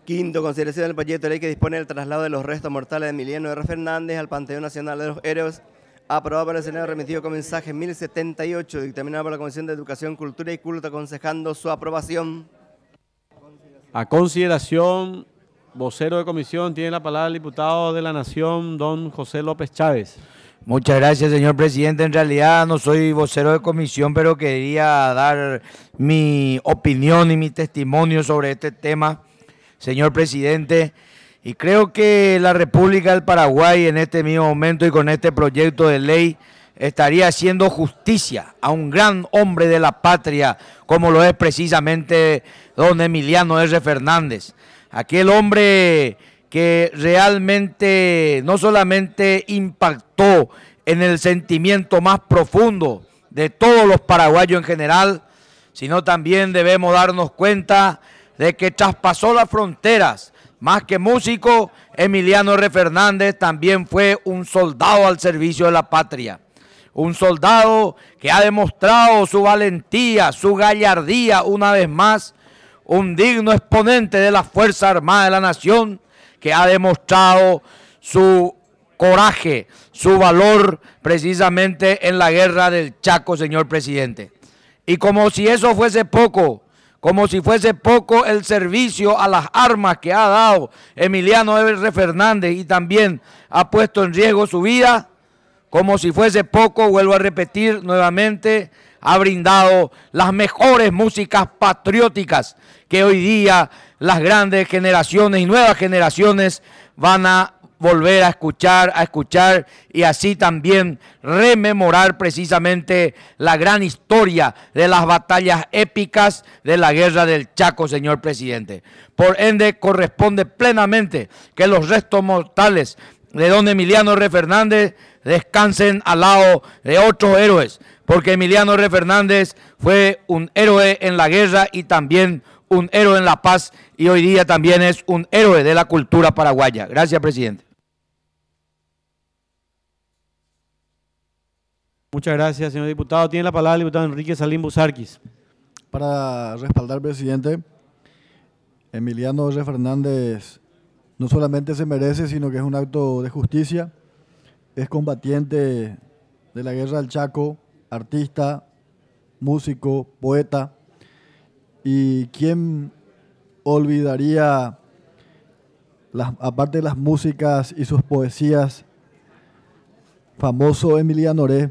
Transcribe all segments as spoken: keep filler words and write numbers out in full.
Quinto, consideración del proyecto de ley que dispone del traslado de los restos mortales de Emiliano R. Fernández al Panteón Nacional de los Héroes, aprobado por el Senado, remitido con mensaje mil setenta y ocho, dictaminado por la Comisión de Educación, Cultura y Culto, aconsejando su aprobación. A consideración, vocero de comisión, tiene la palabra el diputado de la Nación, don José López Chávez. Muchas gracias, señor presidente. En realidad no soy vocero de comisión, pero quería dar mi opinión y mi testimonio sobre este tema, señor presidente. Y creo que la República del Paraguay en este mismo momento y con este proyecto de ley estaría haciendo justicia a un gran hombre de la patria, como lo es precisamente don Emiliano R. Fernández. Aquel hombre que realmente no solamente impactó en el sentimiento más profundo de todos los paraguayos en general, sino también debemos darnos cuenta de que traspasó las fronteras. Más que músico, Emiliano R. Fernández también fue un soldado al servicio de la patria. Un soldado que ha demostrado su valentía, su gallardía una vez más, un digno exponente de la Fuerza Armada de la Nación, que ha demostrado su coraje, su valor precisamente en la guerra del Chaco, señor presidente. Y como si eso fuese poco, como si fuese poco el servicio a las armas que ha dado Emiliano R. Fernández y también ha puesto en riesgo su vida, como si fuese poco, vuelvo a repetir nuevamente, ha brindado las mejores músicas patrióticas que hoy día las grandes generaciones y nuevas generaciones van a volver a escuchar, a escuchar y así también rememorar precisamente la gran historia de las batallas épicas de la guerra del Chaco, señor presidente. Por ende, corresponde plenamente que los restos mortales de don Emiliano R. Fernández descansen al lado de otros héroes, porque Emiliano R. Fernández fue un héroe en la guerra y también un héroe en la paz, y hoy día también es un héroe de la cultura paraguaya. Gracias, presidente. Muchas gracias, señor diputado. Tiene la palabra el diputado Enrique Salim Busarquis. Para respaldar, presidente, Emiliano R. Fernández no solamente se merece, sino que es un acto de justicia. Es combatiente de la guerra del Chaco, artista, músico, poeta. ¿Y quién olvidaría, las, aparte de las músicas y sus poesías, famoso Emiliano R.?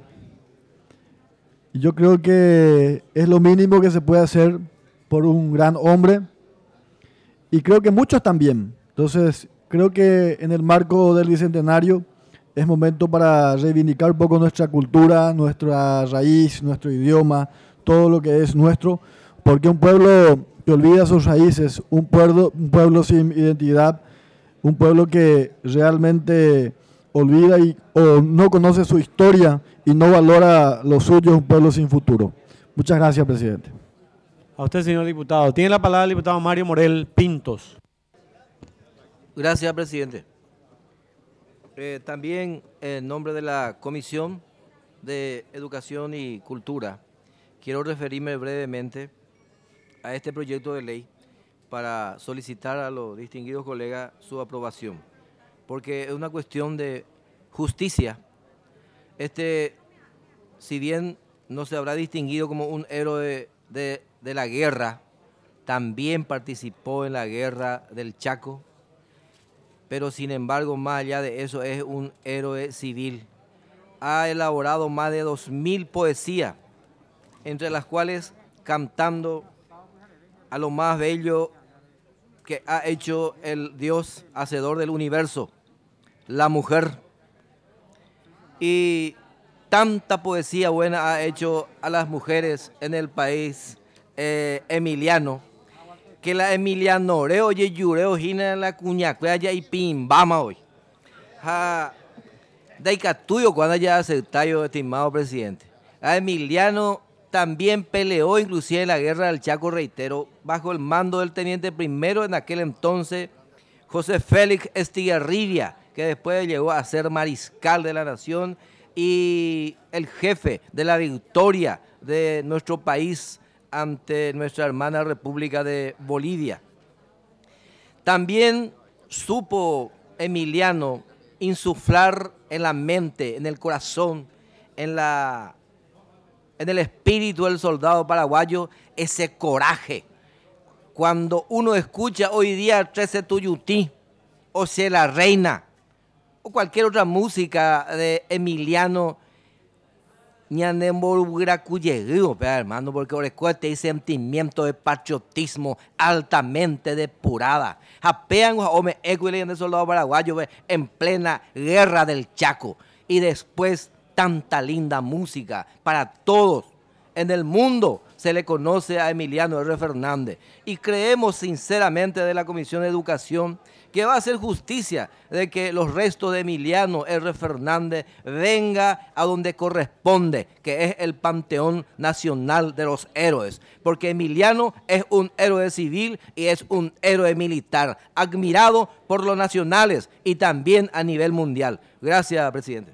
Y yo creo que es lo mínimo que se puede hacer por un gran hombre, y creo que muchos también. Entonces, creo que en el marco del Bicentenario es momento para reivindicar un poco nuestra cultura, nuestra raíz, nuestro idioma, todo lo que es nuestro, porque un pueblo que olvida sus raíces, un pueblo, un pueblo sin identidad, un pueblo que realmente olvida y, o no conoce su historia y no valora lo suyo, es un pueblo sin futuro. Muchas gracias, presidente. A usted, señor diputado. Tiene la palabra el diputado Mario Morel Pintos. Gracias, presidente. Eh, también en nombre de la Comisión de Educación y Cultura, quiero referirme brevemente a este proyecto de ley para solicitar a los distinguidos colegas su aprobación, porque es una cuestión de justicia. Este, si bien no se habrá distinguido como un héroe de, de la guerra, también participó en la guerra del Chaco, pero sin embargo, más allá de eso, es un héroe civil. Ha elaborado más de dos mil poesías, entre las cuales cantando a lo más bello que ha hecho el Dios hacedor del universo, la mujer. Y tanta poesía buena ha hecho a las mujeres en el país eh, Emiliano, que la Emiliano Oreo y Yureo Gina la Cuñacuaya y Pimbama hoy. Ha Daicatuyo cuando ya aceptayo, estimado presidente. A Emiliano también peleó inclusive en la guerra del Chaco, reitero, bajo el mando del teniente primero en aquel entonces, José Félix Estigarribia, que después llegó a ser mariscal de la nación y el jefe de la victoria de nuestro país ante nuestra hermana República de Bolivia. También supo Emiliano insuflar en la mente, en el corazón, en, la, en el espíritu del soldado paraguayo ese coraje. Cuando uno escucha hoy día Trece Tuyutí, o sea, La Reina, o cualquier otra música de Emiliano, hermano, porque ahora hay sentimiento de patriotismo altamente depurada. Japean los hombres de soldado paraguayo en plena guerra del Chaco. Y después tanta linda música para todos. En el mundo se le conoce a Emiliano R. Fernández. Y creemos sinceramente de la Comisión de Educación que va a hacer justicia de que los restos de Emiliano R. Fernández venga a donde corresponde, que es el Panteón Nacional de los Héroes, porque Emiliano es un héroe civil y es un héroe militar, admirado por los nacionales y también a nivel mundial. Gracias, presidente.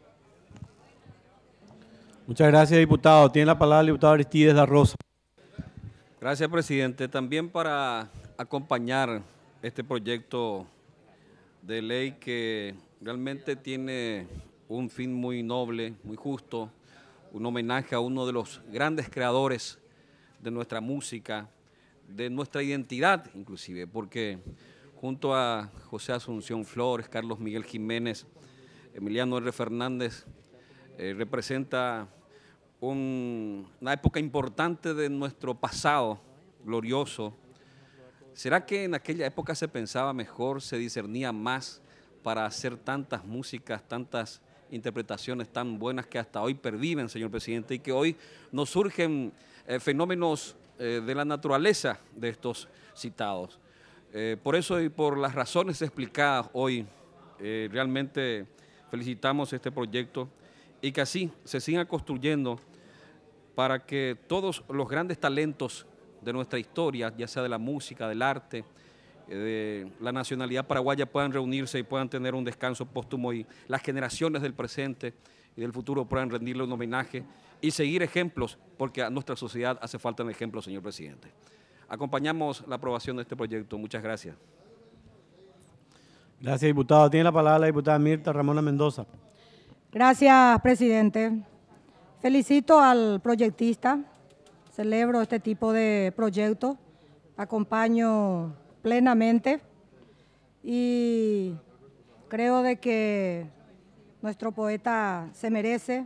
Muchas gracias, diputado. Tiene la palabra el diputado Aristides da Rosa. Gracias, presidente. También para acompañar este proyecto de ley que realmente tiene un fin muy noble, muy justo, un homenaje a uno de los grandes creadores de nuestra música, de nuestra identidad inclusive, porque junto a José Asunción Flores, Carlos Miguel Jiménez, Emiliano R. Fernández, eh, representa un, una época importante de nuestro pasado glorioso. ¿Será que en aquella época se pensaba mejor, se discernía más para hacer tantas músicas, tantas interpretaciones tan buenas que hasta hoy perviven, señor presidente, y que hoy nos surgen eh, fenómenos eh, de la naturaleza de estos citados? Eh, por eso y por las razones explicadas hoy, eh, realmente felicitamos este proyecto y que así se siga construyendo para que todos los grandes talentos de nuestra historia, ya sea de la música, del arte, de la nacionalidad paraguaya, puedan reunirse y puedan tener un descanso póstumo y las generaciones del presente y del futuro puedan rendirle un homenaje y seguir ejemplos, porque a nuestra sociedad hace falta un ejemplo, señor presidente. Acompañamos la aprobación de este proyecto. Muchas gracias. Gracias, diputado. Tiene la palabra la diputada Mirta Ramona Mendoza. Gracias, presidente. Felicito al proyectista. Celebro este tipo de proyectos, acompaño plenamente y creo de que nuestro poeta se merece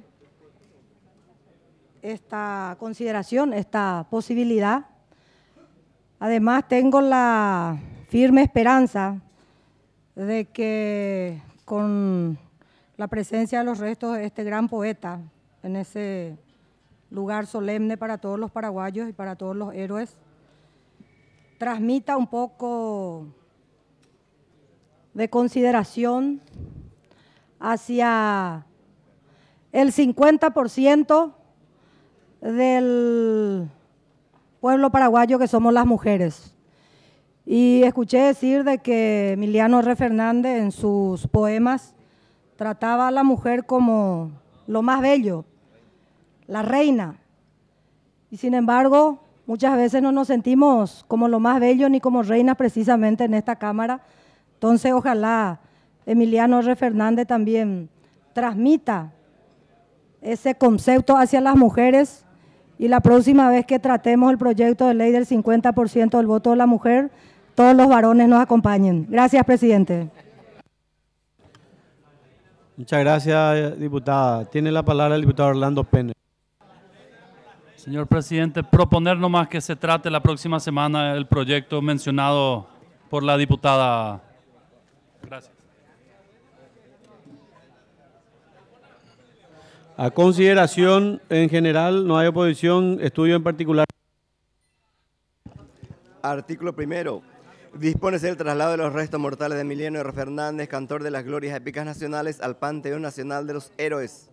esta consideración, esta posibilidad. Además, tengo la firme esperanza de que con la presencia de los restos de este gran poeta en ese lugar solemne para todos los paraguayos y para todos los héroes, transmita un poco de consideración hacia el cincuenta por ciento del pueblo paraguayo que somos las mujeres. Y escuché decir de que Emiliano R. Fernández en sus poemas trataba a la mujer como lo más bello, la reina, y sin embargo muchas veces no nos sentimos como lo más bello ni como reinas precisamente en esta Cámara. Entonces ojalá Emiliano R. Fernández también transmita ese concepto hacia las mujeres y la próxima vez que tratemos el proyecto de ley del cincuenta por ciento del voto de la mujer, todos los varones nos acompañen. Gracias, presidente. Muchas gracias, diputada. Tiene la palabra el diputado Orlando Pérez. Señor presidente, proponer nomás que se trate la próxima semana el proyecto mencionado por la diputada. Gracias. A consideración en general, no hay oposición, estudio en particular. Artículo primero. Dispónese el traslado de los restos mortales de Emiliano R. Fernández, cantor de las glorias épicas nacionales, al Panteón Nacional de los Héroes.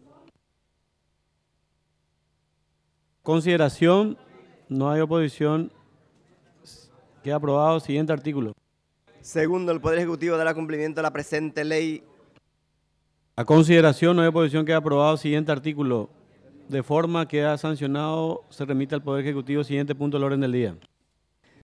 Consideración, no hay oposición, queda aprobado. Siguiente artículo. Segundo, el Poder Ejecutivo dará cumplimiento a la presente ley. A consideración, no hay oposición, queda aprobado. Siguiente artículo. De forma que ha sancionado, se remite al Poder Ejecutivo. Siguiente punto del orden del día.